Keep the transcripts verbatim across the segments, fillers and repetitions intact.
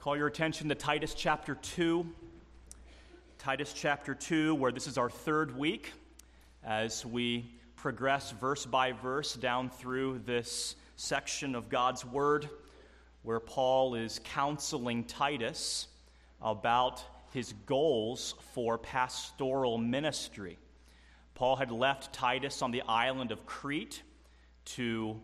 Call your attention to Titus chapter two. Titus chapter two, where this is our third week as we progress verse by verse down through this section of God's Word, where Paul is counseling Titus about his goals for pastoral ministry. Paul had left Titus on the island of Crete to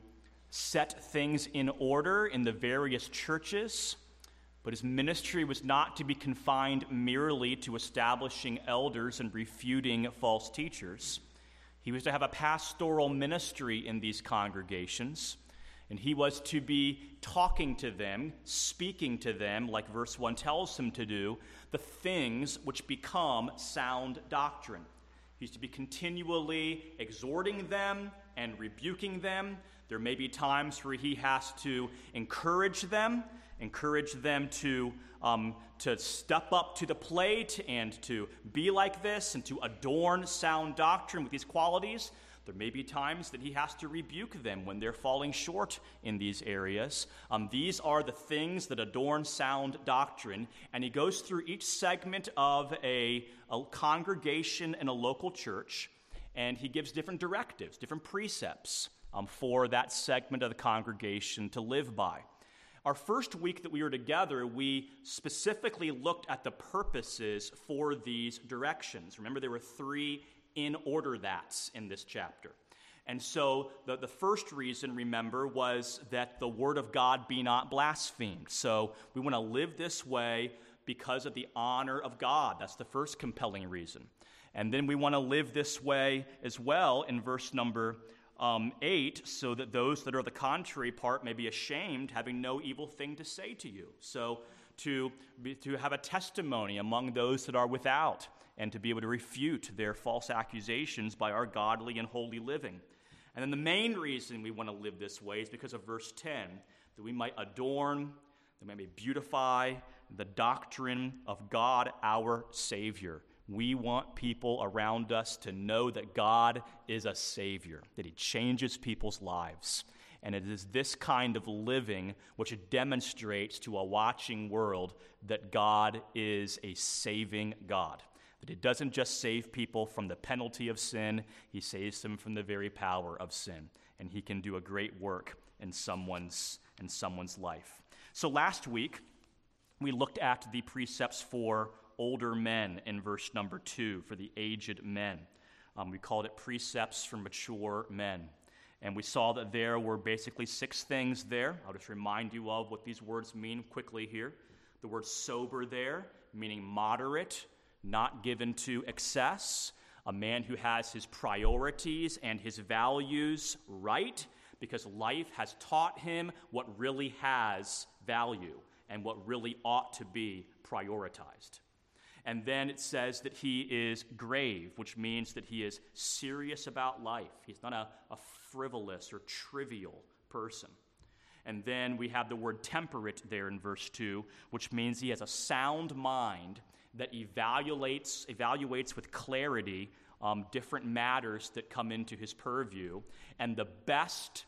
set things in order in the various churches, but his ministry was not to be confined merely to establishing elders and refuting false teachers. He was to have a pastoral ministry in these congregations, and he was to be talking to them, speaking to them, like verse one tells him to do, the things which become sound doctrine. He's to be continually exhorting them and rebuking them. There may be times where he has to encourage them, encourage them to, um, to step up to the plate and to be like this and to adorn sound doctrine with these qualities. There may be times that he has to rebuke them when they're falling short in these areas. Um, these are the things that adorn sound doctrine, and he goes through each segment of a, a congregation in a local church, and he gives different directives, different precepts um, for that segment of the congregation to live by. Our first week that we were together, we specifically looked at the purposes for these directions. Remember, there were three in order that's in this chapter. And so the, the first reason, remember, was that the word of God be not blasphemed. So we want to live this way because of the honor of God. That's the first compelling reason. And then we want to live this way as well in verse number Um, eight, so that those that are the contrary part may be ashamed, having no evil thing to say to you. So to be, to have a testimony among those that are without, and to be able to refute their false accusations by our godly and holy living. And then the main reason we want to live this way is because of verse ten, that we might adorn, that we may beautify the doctrine of God our Savior. We want people around us to know that God is a Savior, that He changes people's lives. And it is this kind of living which demonstrates to a watching world that God is a saving God. That He doesn't just save people from the penalty of sin, He saves them from the very power of sin. And He can do a great work in someone's, in someone's life. So last week, we looked at the precepts for older men in verse number two, for the aged men. Um, we called it precepts for mature men. And we saw that there were basically six things there. I'll just remind you of what these words mean quickly here. The word sober there, meaning moderate, not given to excess. A man who has his priorities and his values right, because life has taught him what really has value and what really ought to be prioritized. And then it says that he is grave, which means that he is serious about life. He's not a, a frivolous or trivial person. And then we have the word temperate there in verse two, which means he has a sound mind that evaluates, evaluates with clarity um, different matters that come into his purview. And the best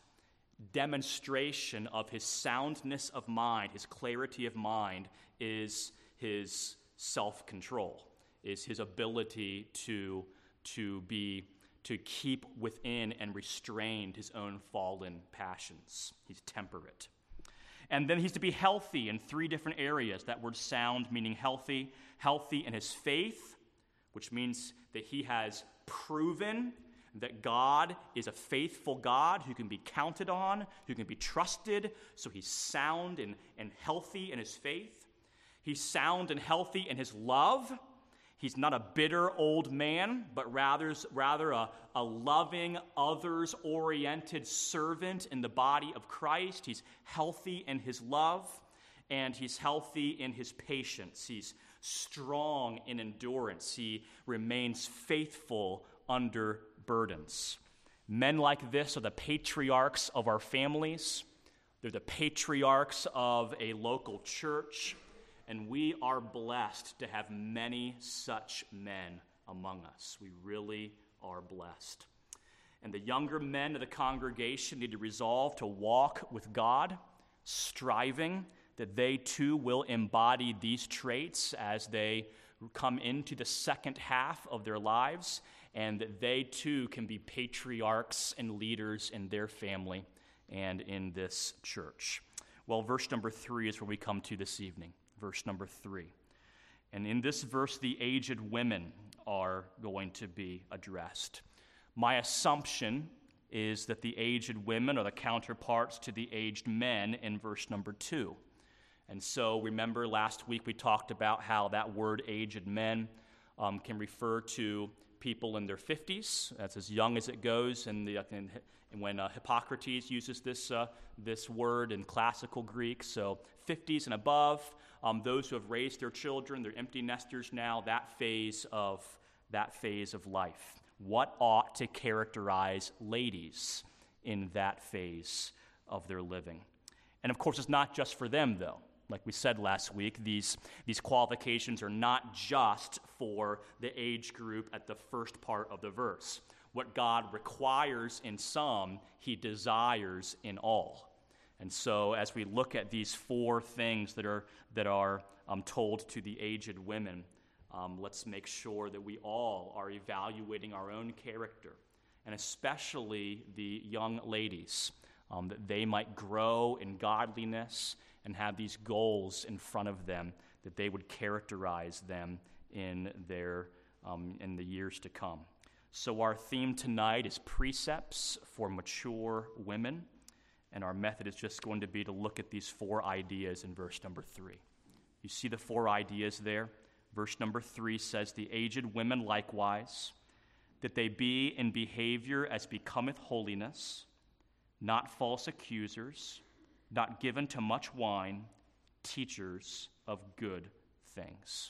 demonstration of his soundness of mind, his clarity of mind, is his self-control, is his ability to, to be to keep within and restrain his own fallen passions. He's temperate. And then he's to be healthy in three different areas. That word sound meaning healthy. Healthy in his faith, which means that he has proven that God is a faithful God who can be counted on, who can be trusted. So he's sound and, and healthy in his faith. He's sound and healthy in his love. He's not a bitter old man, but rather, rather a, a loving, others-oriented servant in the body of Christ. He's healthy in his love, and he's healthy in his patience. He's strong in endurance. He remains faithful under burdens. Men like this are the patriarchs of our families. They're the patriarchs of a local church. And we are blessed to have many such men among us. We really are blessed. And the younger men of the congregation need to resolve to walk with God, striving that they too will embody these traits as they come into the second half of their lives, and that they too can be patriarchs and leaders in their family and in this church. Well, verse number three is where we come to this evening. Verse number three. And in this verse, the aged women are going to be addressed. My assumption is that the aged women are the counterparts to the aged men in verse number two. And so remember last week we talked about how that word aged men um, can refer to people in their fifties. That's as young as it goes. And, the, and, and when uh, Hippocrates uses this, uh, this word in classical Greek, so fifties and above, um, those who have raised their children, they're empty nesters now, that phase of, that phase of life. What ought to characterize ladies in that phase of their living? And of course, it's not just for them, though. Like we said last week, these, these qualifications are not just for the age group at the first part of the verse. What God requires in some, he desires in all. And so as we look at these four things that are, that are um, told to the aged women, um, let's make sure that we all are evaluating our own character, and especially the young ladies, um, that they might grow in godliness and have these goals in front of them, that they would characterize them in their um, in the years to come. So our theme tonight is precepts for mature women, and our method is just going to be to look at these four ideas in verse number three. You see the four ideas there? Verse number three says, the aged women likewise, that they be in behavior as becometh holiness, not false accusers, not given to much wine, teachers of good things.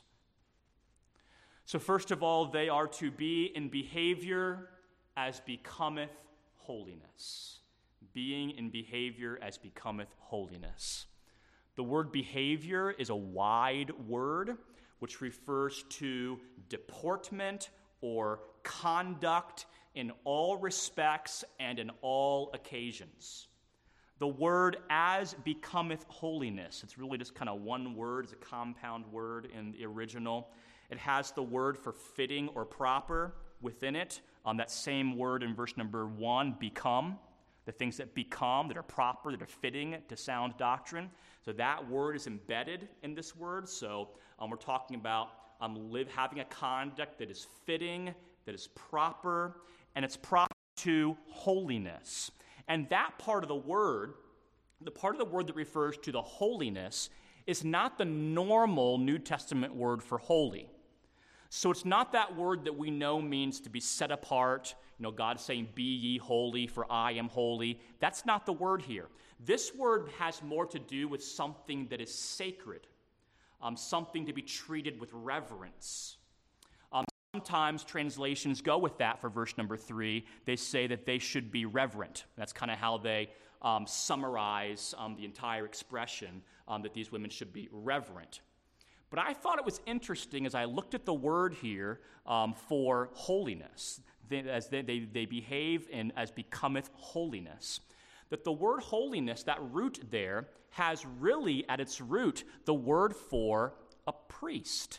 So first of all, they are to be in behavior as becometh holiness. Being in behavior as becometh holiness. The word behavior is a wide word which refers to deportment or conduct in all respects and in all occasions. The word as becometh holiness, it's really just kind of one word, it's a compound word in the original. It has the word for fitting or proper within it. Um, that same word in verse number one, become, the things that become, that are proper, that are fitting to sound doctrine. So that word is embedded in this word. So um, we're talking about um, live, having a conduct that is fitting, that is proper, and it's proper to holiness. And that part of the word, the part of the word that refers to the holiness, is not the normal New Testament word for holy. So it's not that word that we know means to be set apart. You know, God saying, be ye holy, for I am holy. That's not the word here. This word has more to do with something that is sacred, um, something to be treated with reverence. Um, sometimes translations go with that for verse number three. They say that they should be reverent. That's kind of how they um, summarize um, the entire expression, um, that these women should be reverent. But I thought it was interesting as I looked at the word here um, for holiness, they, as they, they, they behave in as becometh holiness, that the word holiness, that root there, has really at its root the word for a priest.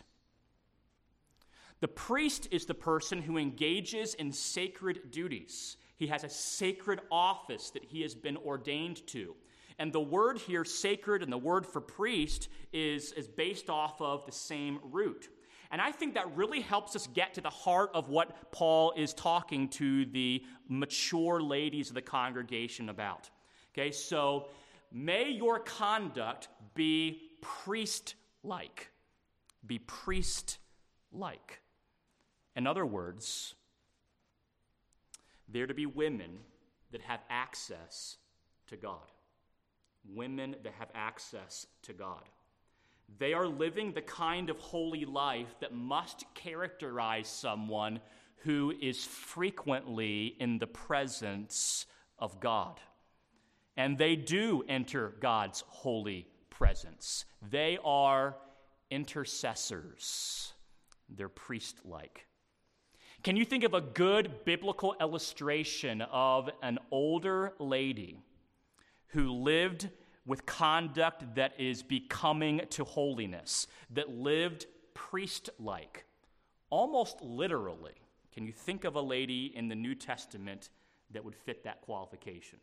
The priest is the person who engages in sacred duties. He has a sacred office that he has been ordained to. And the word here, sacred, and the word for priest is, is based off of the same root. And I think that really helps us get to the heart of what Paul is talking to the mature ladies of the congregation about. Okay, so may your conduct be priest-like. Be priest-like. In other words, they're to be women that have access to God. Women that have access to God. They are living the kind of holy life that must characterize someone who is frequently in the presence of God. And they do enter God's holy presence. They are intercessors. They're priest-like. Can you think of a good biblical illustration of an older lady who lived with conduct that is becoming to holiness, that lived priest-like, almost literally. Can you think of a lady in the New Testament that would fit that qualification?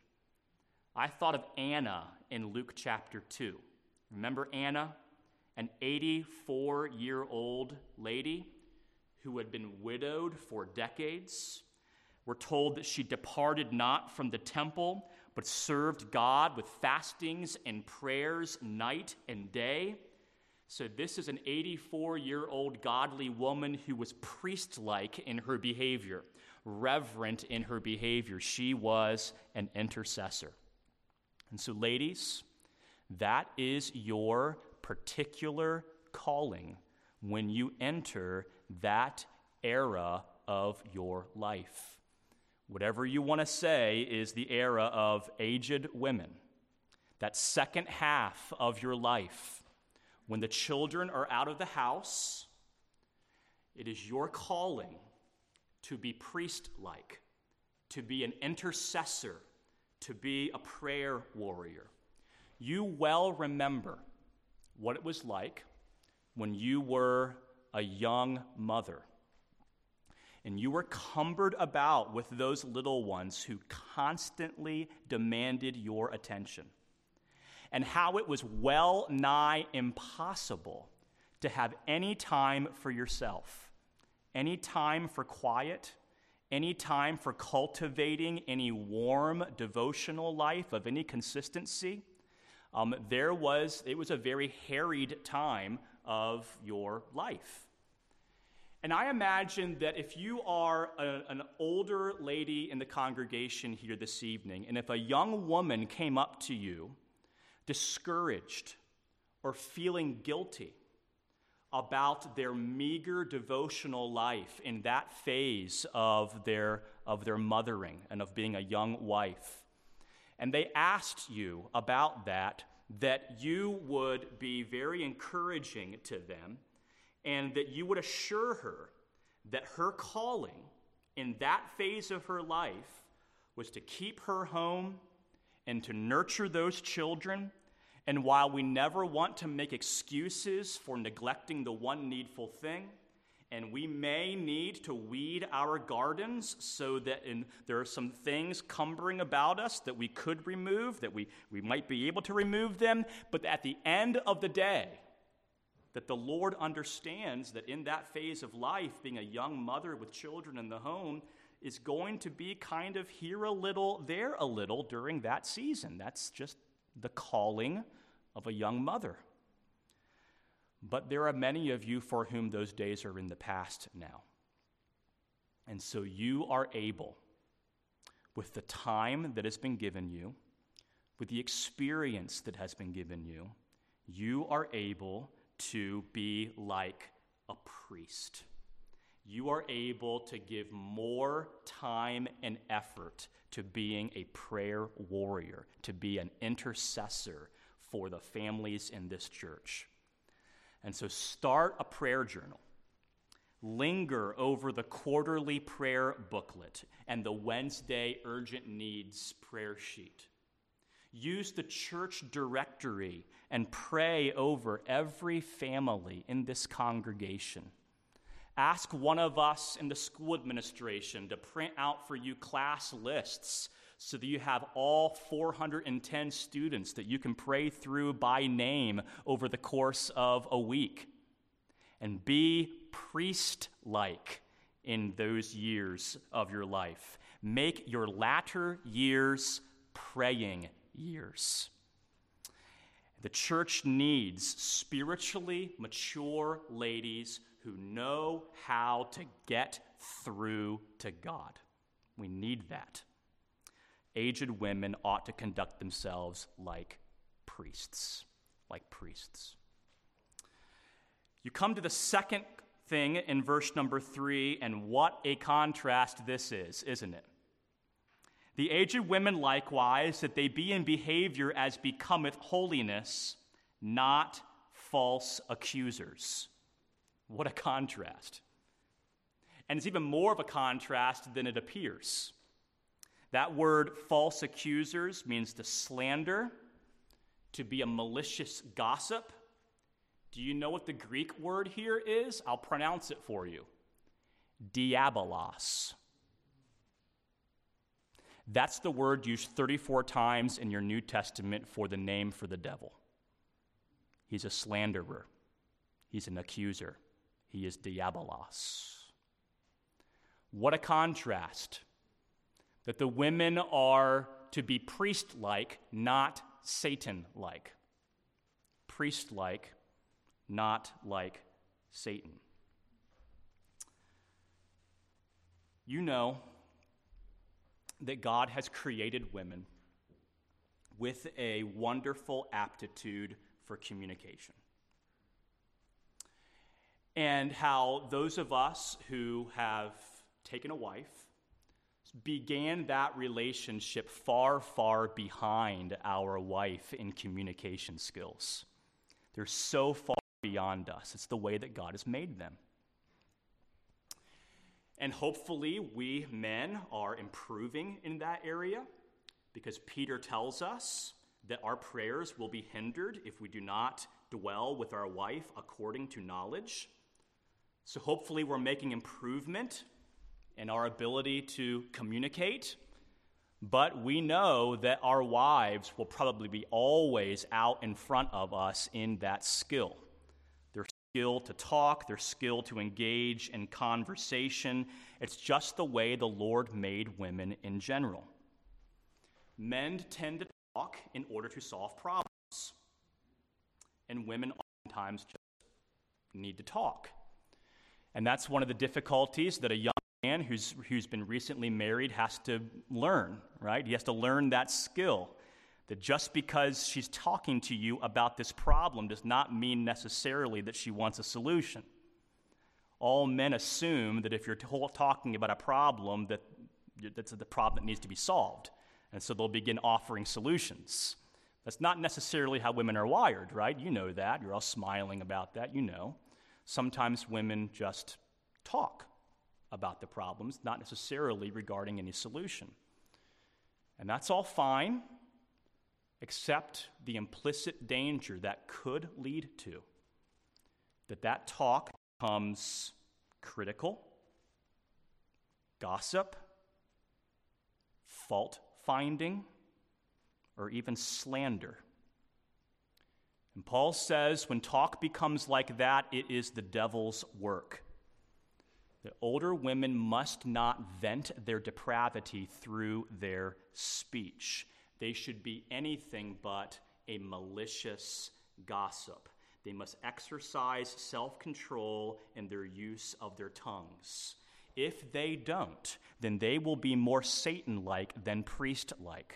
I thought of Anna in Luke chapter two. Remember Anna, an eighty-four-year-old lady who had been widowed for decades? We're told that she departed not from the temple, but served God with fastings and prayers night and day. So this is an eighty-four-year-old godly woman who was priest-like in her behavior, reverent in her behavior. She was an intercessor. And so, ladies, that is your particular calling when you enter that era of your life. Whatever you want to say is the era of aged women. That second half of your life, when the children are out of the house, it is your calling to be priest-like, to be an intercessor, to be a prayer warrior. You well remember what it was like when you were a young mother and you were cumbered about with those little ones who constantly demanded your attention, and how it was well nigh impossible to have any time for yourself, any time for quiet, any time for cultivating any warm devotional life of any consistency. Um, there was, it was a very harried time of your life. And I imagine that if you are a, an older lady in the congregation here this evening, and if a young woman came up to you discouraged or feeling guilty about their meager devotional life in that phase of their, of their mothering and of being a young wife, and they asked you about that, that you would be very encouraging to them, and that you would assure her that her calling in that phase of her life was to keep her home and to nurture those children. And while we never want to make excuses for neglecting the one needful thing, and we may need to weed our gardens so that in, there are some things cumbering about us that we could remove, that we, we might be able to remove them, but at the end of the day, that the Lord understands that in that phase of life, being a young mother with children in the home is going to be kind of here a little, there a little during that season. That's just the calling of a young mother. But there are many of you for whom those days are in the past now. And so you are able, with the time that has been given you, with the experience that has been given you, you are able to be like a priest. You are able to give more time and effort to being a prayer warrior, to be an intercessor for the families in this church. And so start a prayer journal. Linger over the quarterly prayer booklet and the Wednesday urgent needs prayer sheet. Use the church directory and pray over every family in this congregation. Ask one of us in the school administration to print out for you class lists so that you have all four hundred ten students that you can pray through by name over the course of a week. And be priest-like in those years of your life. Make your latter years praying years. The church needs spiritually mature ladies who know how to get through to God. We need that. Aged women ought to conduct themselves like priests, like priests. You come to the second thing in verse number three, and what a contrast this is, isn't it? The aged women likewise, that they be in behavior as becometh holiness, not false accusers. What a contrast. And it's even more of a contrast than it appears. That word false accusers means to slander, to be a malicious gossip. Do you know what the Greek word here is? I'll pronounce it for you. Diabolos. That's the word used thirty-four times in your New Testament for the name for the devil. He's a slanderer. He's an accuser. He is diabolos. What a contrast. That the women are to be priest-like, not Satan-like. Priest-like, not like Satan. You know that God has created women with a wonderful aptitude for communication. And how those of us who have taken a wife began that relationship far, far behind our wife in communication skills. They're so far beyond us. It's the way that God has made them. And hopefully we men are improving in that area, because Peter tells us that our prayers will be hindered if we do not dwell with our wife according to knowledge. So hopefully we're making improvement in our ability to communicate, but we know that our wives will probably be always out in front of us in that skill. Their skill to talk, their skill to engage in conversation. It's just the way the Lord made women in general. Men tend to talk in order to solve problems, and women oftentimes just need to talk. And that's one of the difficulties that a young man who's who's been recently married has to learn, right? He has to learn that skill, that just because she's talking to you about this problem does not mean necessarily that she wants a solution. All men assume that if you're t- talking about a problem, that that's the problem that needs to be solved. And so they'll begin offering solutions. That's not necessarily how women are wired, right? You know that. You're all smiling about that. You know. Sometimes women just talk about the problems, not necessarily regarding any solution. And that's all fine, except the implicit danger that could lead to. That that talk becomes critical, gossip, fault-finding, or even slander. And Paul says when talk becomes like that, it is the devil's work. That older women must not vent their depravity through their speech. They should be anything but a malicious gossip. They must exercise self-control in their use of their tongues. If they don't, then they will be more Satan-like than priest-like.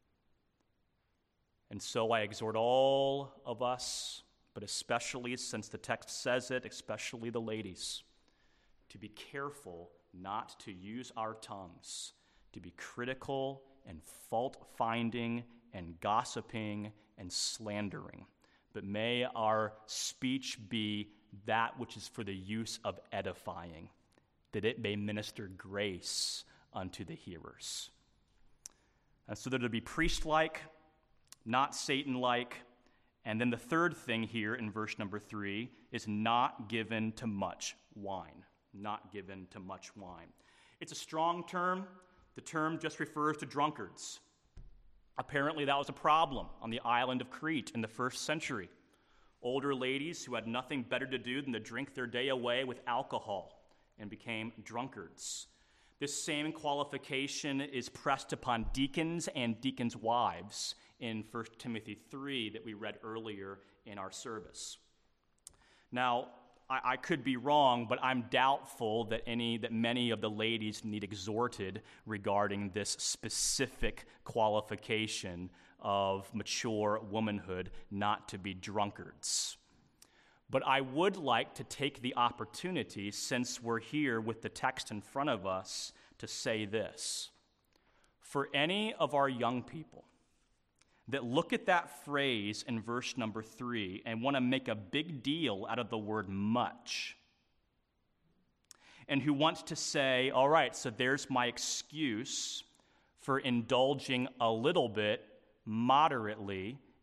And so I exhort all of us, but especially since the text says it, especially the ladies, to be careful not to use our tongues to be critical and fault-finding and gossiping and slandering. But may our speech be that which is for the use of edifying, that it may minister grace unto the hearers. And so that it be priest-like, not Satan-like. And then the third thing here in verse number three is not given to much wine. Not given to much wine. It's a strong term. The term just refers to drunkards. Apparently that was a problem on the island of Crete in the first century. Older ladies who had nothing better to do than to drink their day away with alcohol and became drunkards. This same qualification is pressed upon deacons and deacons' wives in First Timothy three that we read earlier in our service. Now, I, I could be wrong, but I'm doubtful that any that many of the ladies need exhorted regarding this specific qualification of mature womanhood not to be drunkards. But I would like to take the opportunity, since we're here with the text in front of us, to say this. For any of our young people that look at that phrase in verse number three and want to make a big deal out of the word much, and who want to say, all right, so there's my excuse for indulging a little bit, moderately,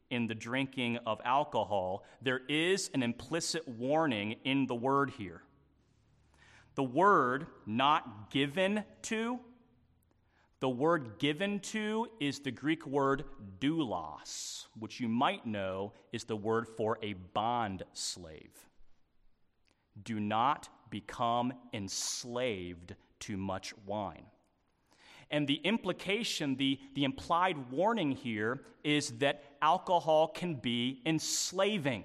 in the drinking of alcohol, there is an implicit warning in the word here. The word not given to, the word given to is the Greek word doulos, which you might know is the word for a bond slave. Do not become enslaved to much wine. And the implication, the, the implied warning here is that alcohol can be enslaving.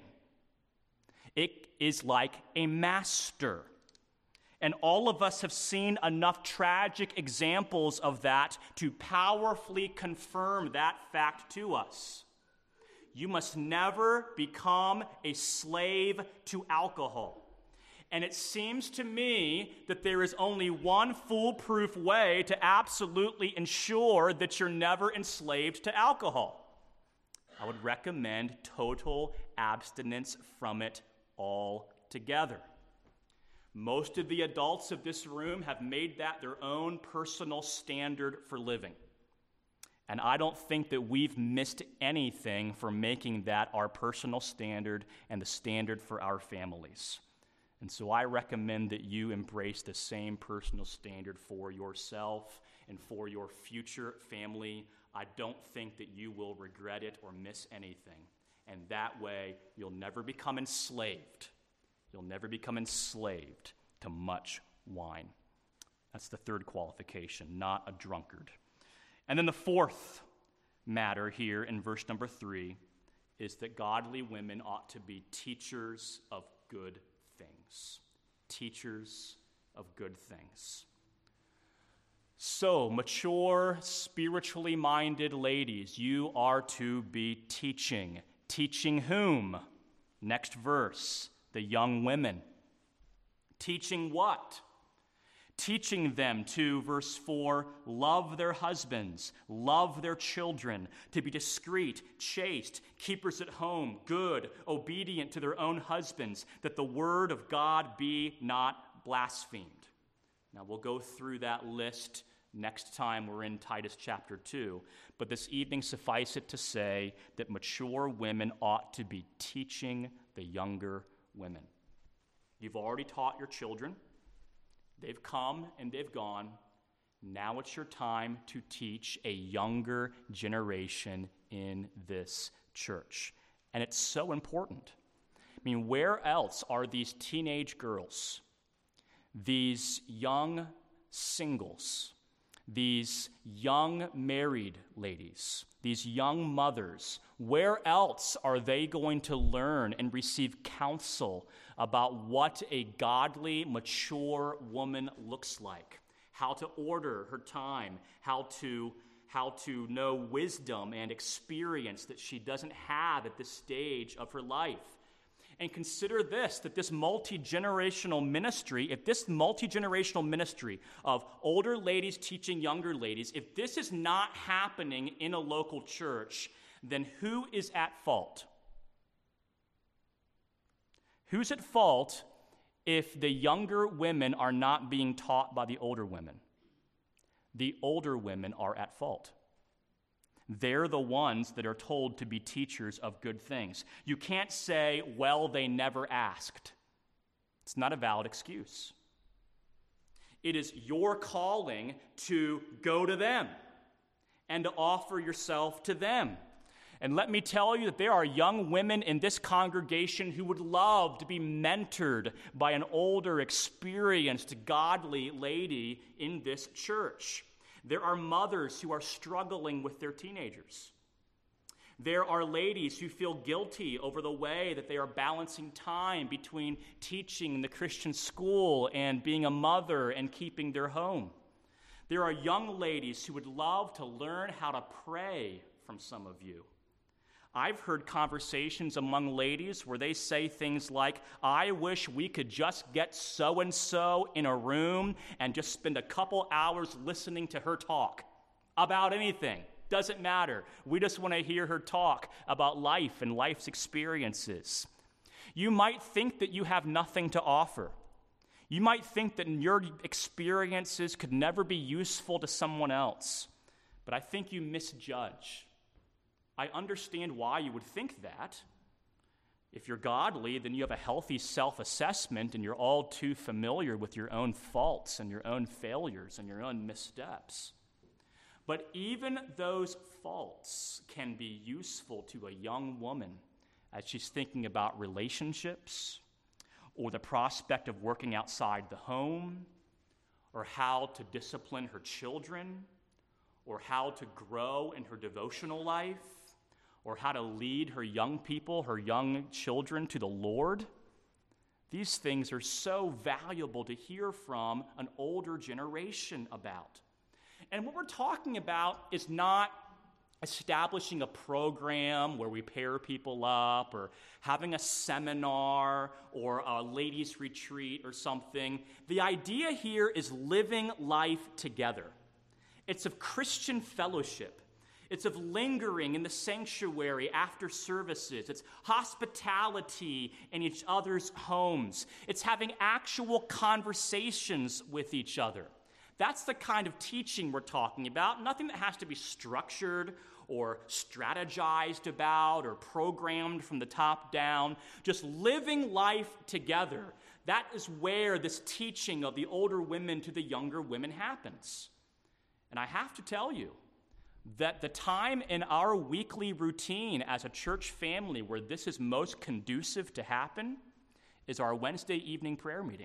It is like a master. And all of us have seen enough tragic examples of that to powerfully confirm that fact to us. You must never become a slave to alcohol. And it seems to me that there is only one foolproof way to absolutely ensure that you're never enslaved to alcohol. I would recommend total abstinence from it altogether. Most of the adults of this room have made that their own personal standard for living. And I don't think that we've missed anything for making that our personal standard and the standard for our families. And so I recommend that you embrace the same personal standard for yourself and for your future family. I don't think that you will regret it or miss anything. And that way, you'll never become enslaved. You'll never become enslaved to much wine. That's the third qualification, not a drunkard. And then the fourth matter here in verse number three is that godly women ought to be teachers of good things. Teachers of good things. So, mature, spiritually minded ladies, you are to be teaching. Teaching whom? Next verse, the young women. Teaching what? Teaching them to, verse four, love their husbands, love their children, to be discreet, chaste, keepers at home, good, obedient to their own husbands, that the word of God be not blasphemed. Now, we'll go through that list next time we're in Titus chapter two, but this evening suffice it to say that mature women ought to be teaching the younger women. You've already taught your children. They've come and they've gone. Now it's your time to teach a younger generation in this church. And it's so important. I mean, where else are these teenage girls, these young singles, these young married ladies, these young mothers, where else are they going to learn and receive counsel about what a godly, mature woman looks like, how to order her time, how to, how to know wisdom and experience that she doesn't have at this stage of her life? And consider this, that this multi-generational ministry, if this multi-generational ministry of older ladies teaching younger ladies, if this is not happening in a local church, then who is at fault? Who's at fault if the younger women are not being taught by the older women? The older women are at fault. They're the ones that are told to be teachers of good things. You can't say, well, they never asked. It's not a valid excuse. It is your calling to go to them and to offer yourself to them. And let me tell you that there are young women in this congregation who would love to be mentored by an older, experienced, godly lady in this church. There are mothers who are struggling with their teenagers. There are ladies who feel guilty over the way that they are balancing time between teaching in the Christian school and being a mother and keeping their home. There are young ladies who would love to learn how to pray from some of you. I've heard conversations among ladies where they say things like, I wish we could just get so-and-so in a room and just spend a couple hours listening to her talk about anything. Doesn't matter. We just want to hear her talk about life and life's experiences. You might think that you have nothing to offer. You might think that your experiences could never be useful to someone else. But I think you misjudge. I understand why you would think that. If you're godly, then you have a healthy self-assessment and you're all too familiar with your own faults and your own failures and your own missteps. But even those faults can be useful to a young woman as she's thinking about relationships or the prospect of working outside the home or how to discipline her children or how to grow in her devotional life or how to lead her young people, her young children to the Lord. These things are so valuable to hear from an older generation about. And what we're talking about is not establishing a program where we pair people up or having a seminar or a ladies' retreat or something. The idea here is living life together. It's of Christian fellowship. It's of lingering in the sanctuary after services. It's hospitality in each other's homes. It's having actual conversations with each other. That's the kind of teaching we're talking about. Nothing that has to be structured or strategized about or programmed from the top down. Just living life together. That is where this teaching of the older women to the younger women happens. And I have to tell you that the time in our weekly routine as a church family where this is most conducive to happen is our Wednesday evening prayer meeting.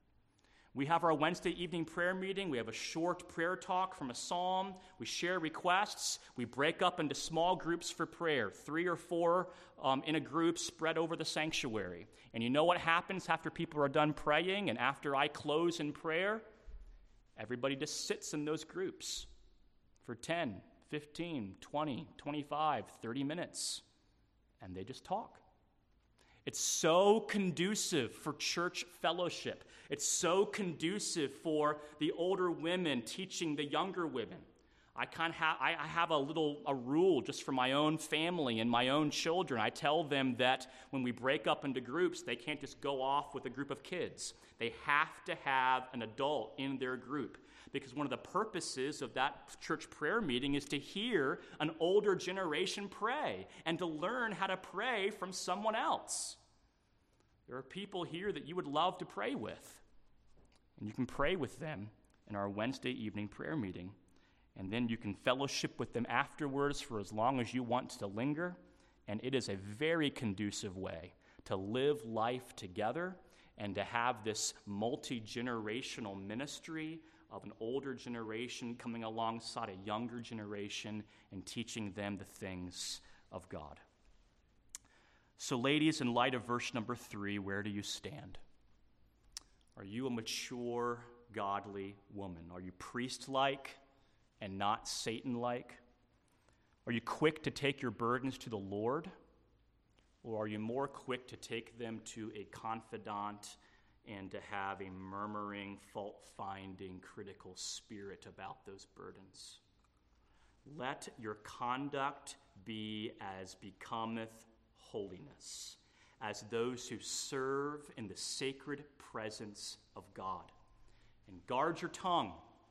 We have our Wednesday evening prayer meeting. We have a short prayer talk from a psalm. We share requests. We break up into small groups for prayer, three or four um, in a group spread over the sanctuary. And you know what happens after people are done praying and after I close in prayer? Everybody just sits in those groups for ten, fifteen, twenty, twenty-five, thirty minutes, and they just talk. It's so conducive for church fellowship. It's so conducive for the older women teaching the younger women. I kind of have, I have a little a rule just for my own family and my own children. I tell them that when we break up into groups, they can't just go off with a group of kids. They have to have an adult in their group. Because one of the purposes of that church prayer meeting is to hear an older generation pray and to learn how to pray from someone else. There are people here that you would love to pray with, and you can pray with them in our Wednesday evening prayer meeting, and then you can fellowship with them afterwards for as long as you want to linger, and it is a very conducive way to live life together and to have this multi-generational ministry of an older generation coming alongside a younger generation and teaching them the things of God. So, ladies, in light of verse number three, where do you stand? Are you a mature, godly woman? Are you priest-like and not Satan-like? Are you quick to take your burdens to the Lord? Or are you more quick to take them to a confidant and to have a murmuring, fault-finding, critical spirit about those burdens? Let your conduct be as becometh holiness, as those who serve in the sacred presence of God. And guard your tongue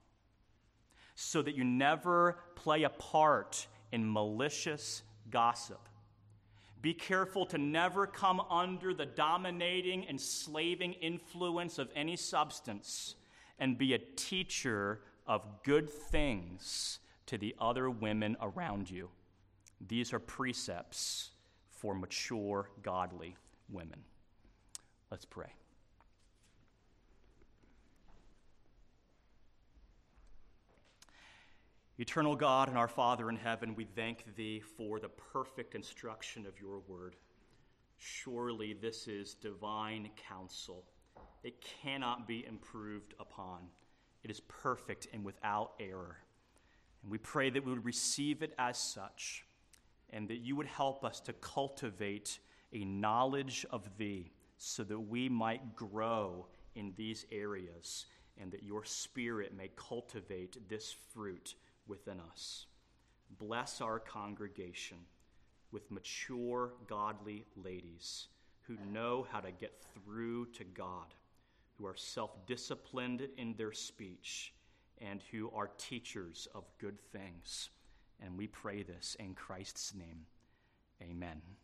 so that you never play a part in malicious gossip. Be careful to never come under the dominating, enslaving influence of any substance, and be a teacher of good things to the other women around you. These are precepts for mature, godly women. Let's pray. Eternal God and our Father in heaven, we thank Thee for the perfect instruction of Your word. Surely this is divine counsel. It cannot be improved upon. It is perfect and without error. And we pray that we would receive it as such, and that You would help us to cultivate a knowledge of Thee so that we might grow in these areas, and that Your Spirit may cultivate this fruit within us. Bless our congregation with mature, godly ladies who know how to get through to God, who are self-disciplined in their speech, and who are teachers of good things. And we pray this in Christ's name. Amen.